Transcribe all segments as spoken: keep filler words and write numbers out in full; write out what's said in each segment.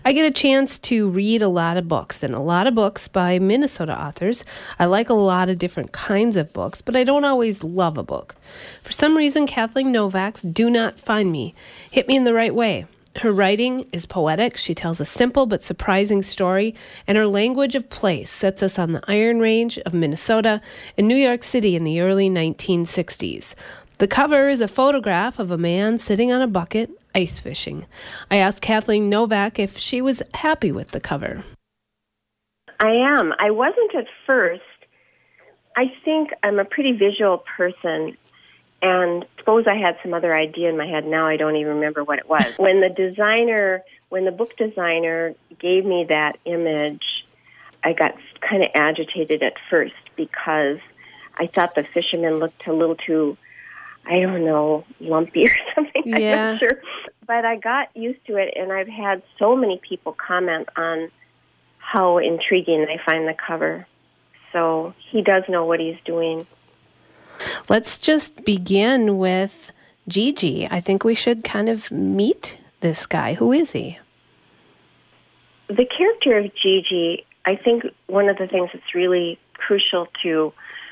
I get a chance to read a lot of books, and a lot of books by Minnesota authors. I like a lot of different kinds of books, but I don't always love a book. For some reason, Kathleen Novak's Do Not Find Me hit me in the right way. Her writing is poetic. She tells a simple but surprising story, and her language of place sets us on the Iron Range of Minnesota and New York City in the early nineteen sixties. The cover is a photograph of a man sitting on a bucket, ice fishing. I asked Kathleen Novak if she was happy with the cover. I am. I wasn't at first. I think I'm a pretty visual person, and suppose I had some other idea in my head. Now I don't even remember what it was. When the designer, when the book designer gave me that image, I got kind of agitated at first because I thought the fisherman looked a little too, I don't know, lumpy or something. Yeah. I'm not sure. But I got used to it, and I've had so many people comment on how intriguing they find the cover. So he does know what he's doing. Let's just begin with Gigi. I think we should kind of meet this guy. Who is he? The character of Gigi, I think one of the things that's really crucial to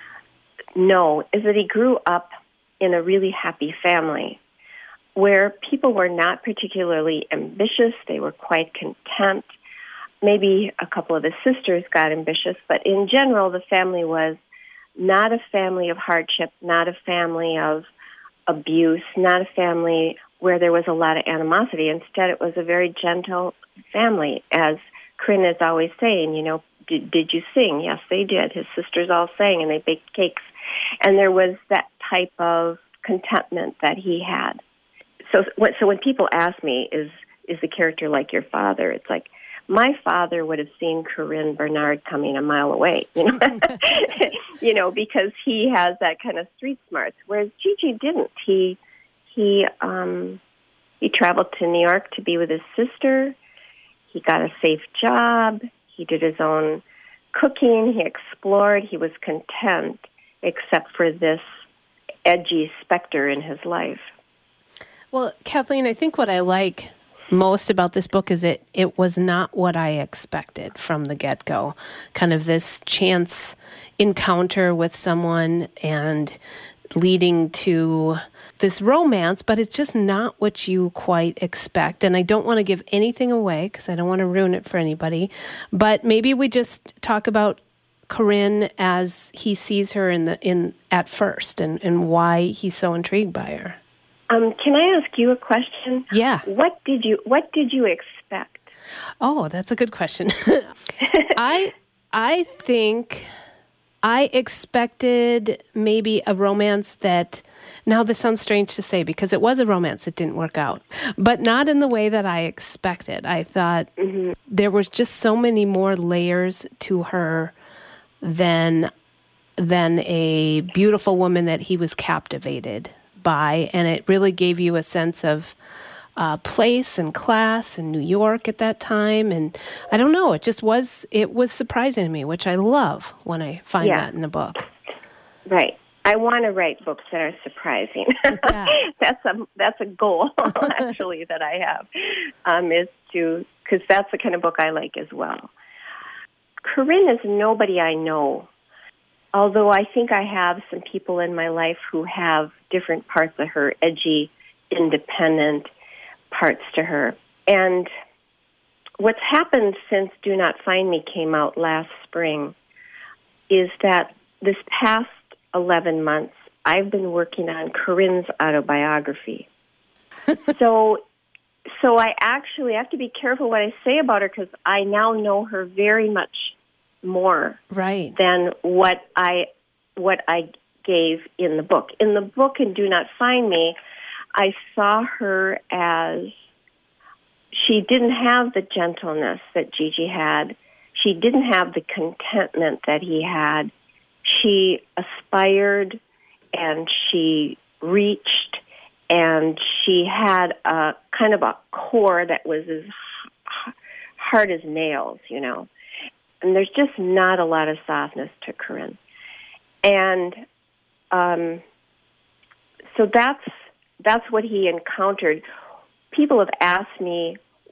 know is that he grew up in a really happy family where people were not particularly ambitious. They were quite content. Maybe a couple of his sisters got ambitious, but in general, the family was not a family of hardship, not a family of abuse, not a family where there was a lot of animosity. Instead, it was a very gentle family. As Corinne is always saying, you know, did, did you sing? Yes, they did. His sisters all sang, and they baked cakes. And there was that type of contentment that he had. So, so when people ask me, is is the character like your father? It's like, my father would have seen Corinne Bernard coming a mile away, you know, you know, because he has that kind of street smarts, whereas Gigi didn't. He he um, he traveled to New York to be with his sister. He got a safe job. He did his own cooking. He explored. He was content, except for this edgy specter in his life. Well, Kathleen, I think what I like most about this book is it it was not what I expected from the get-go. Kind of this chance encounter with someone and leading to this romance, but it's just not what you quite expect. And I don't want to give anything away because I don't want to ruin it for anybody. But maybe we just talk about Corinne as he sees her in the in at first and, and why he's so intrigued by her. Um, can I ask you a question? Yeah. What did you What did you expect? Oh, that's a good question. I I think I expected maybe a romance that, now this sounds strange to say because it was a romance that didn't work out, but not in the way that I expected. I thought mm-hmm. there was just so many more layers to her than than a beautiful woman that he was captivated by, and it really gave you a sense of uh, place and class in New York at that time. And I don't know, it just was, it was surprising to me, which I love when I find yeah. that in a book. Right. I want to write books that are surprising. Yeah. that's a that's a goal actually that I have, um, is to, because that's the kind of book I like as well. Corinne is nobody I know. Although I think I have some people in my life who have different parts of her, edgy, independent parts to her. And what's happened since Do Not Find Me came out last spring is that this past eleven months, I've been working on Corinne's autobiography. so so I actually have to be careful what I say about her because I now know her very much more right. than what I what I gave in the book. In the book, in Do Not Find Me, I saw her as she didn't have the gentleness that Gigi had. She didn't have the contentment that he had. She aspired and she reached and she had a kind of a core that was as hard as nails, you know. And there's just not a lot of softness to Corinne. And um, so that's that's what he encountered. People have asked me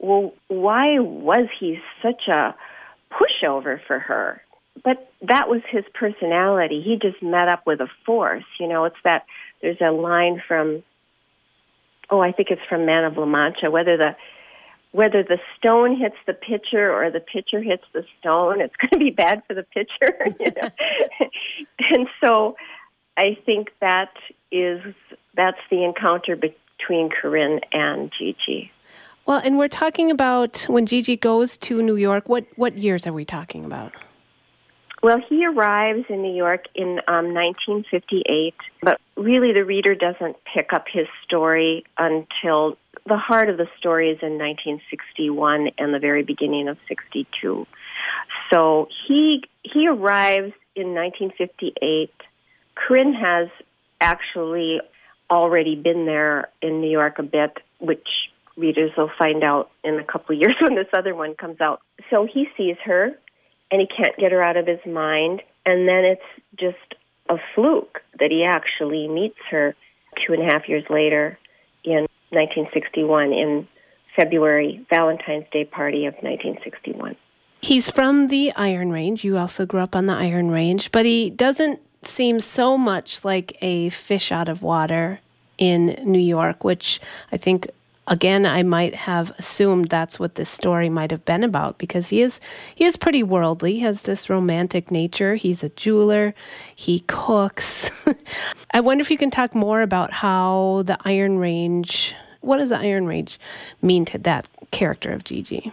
well, why was he such a pushover for her? But that was his personality. He just met up with a force. You know, it's that there's a line from, oh, I think it's from Man of La Mancha, whether the whether the stone hits the pitcher or the pitcher hits the stone, it's going to be bad for the pitcher. You know? And so I think that is that's the encounter between Corinne and Gigi. Well, and we're talking about when Gigi goes to New York. What what years are we talking about? Well, he arrives in New York in um, nineteen fifty-eight, but really the reader doesn't pick up his story until the heart of the story is in nineteen sixty-one and the very beginning of sixty-two. So he he arrives in nineteen fifty-eight. Corinne has actually already been there in New York a bit, which readers will find out in a couple of years when this other one comes out. So he sees her, and he can't get her out of his mind. And then it's just a fluke that he actually meets her two and a half years later in nineteen sixty-one, in February, Valentine's Day party of nineteen sixty-one. He's from the Iron Range. You also grew up on the Iron Range, but he doesn't seem so much like a fish out of water in New York, which I think, again, I might have assumed that's what this story might have been about, because he is he is pretty worldly. He has this romantic nature. He's a jeweler. He cooks. I wonder if you can talk more about how the Iron Range, what does the Iron Range mean to that character of Gigi?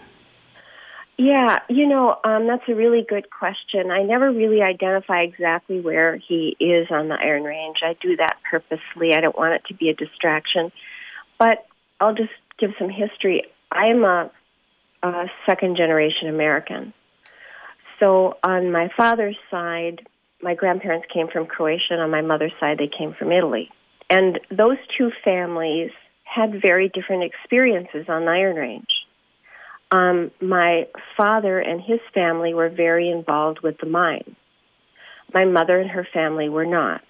Yeah, you know, um, that's a really good question. I never really identify exactly where he is on the Iron Range. I do that purposely. I don't want it to be a distraction. But I'll just give some history. I'm a, a second-generation American. So on my father's side, my grandparents came from Croatia, and on my mother's side, they came from Italy. And those two families had very different experiences on the Iron Range. Um, my father and his family were very involved with the mines. My mother and her family were not.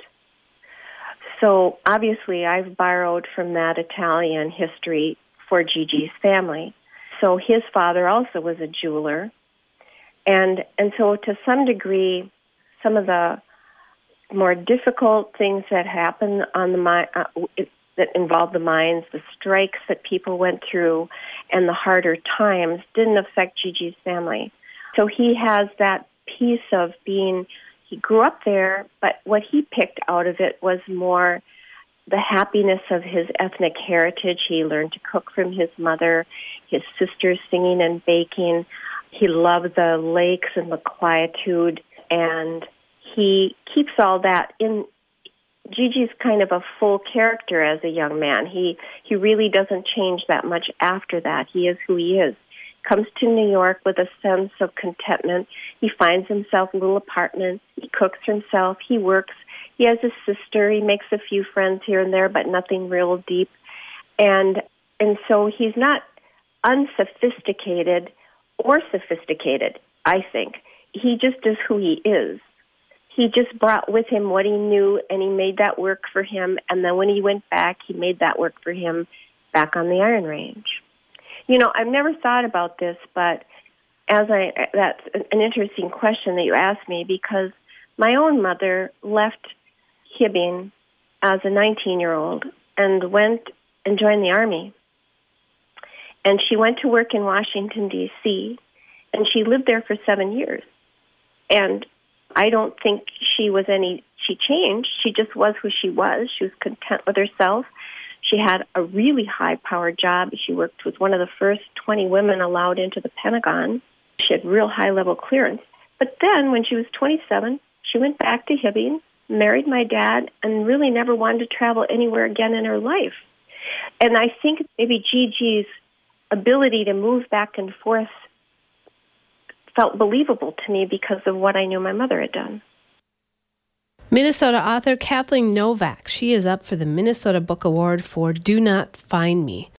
So obviously I've borrowed from that Italian history for Gigi's family. So his father also was a jeweler. And and so to some degree, some of the more difficult things that happen on the mine, uh, that involved the mines, the strikes that people went through, and the harder times didn't affect Gigi's family. So he has that piece of being, he grew up there, but what he picked out of it was more the happiness of his ethnic heritage. He learned to cook from his mother, his sisters singing and baking. He loved the lakes and the quietude, and he keeps all that in. Gigi's kind of a full character as a young man. He he really doesn't change that much after that. He is who he is. Comes to New York with a sense of contentment. He finds himself a little apartment. He cooks for himself. He works. He has a sister. He makes a few friends here and there, but nothing real deep. And and so he's not unsophisticated or sophisticated, I think. He just is who he is. He just brought with him what he knew, and he made that work for him. And then when he went back, he made that work for him back on the Iron Range. You know, I've never thought about this, but as I that's an interesting question that you asked me, because my own mother left Hibbing as a nineteen-year-old and went and joined the Army. And she went to work in Washington, D C, and she lived there for seven years. And I don't think she was any, she changed. She just was who she was. She was content with herself. She had a really high-powered job. She worked with one of the first twenty women allowed into the Pentagon. She had real high-level clearance. But then when she was twenty-seven, she went back to Hibbing, married my dad, and really never wanted to travel anywhere again in her life. And I think maybe Gigi's ability to move back and forth felt believable to me because of what I knew my mother had done. Minnesota author Kathleen Novak. She is up for the Minnesota Book Award for Do Not Find Me.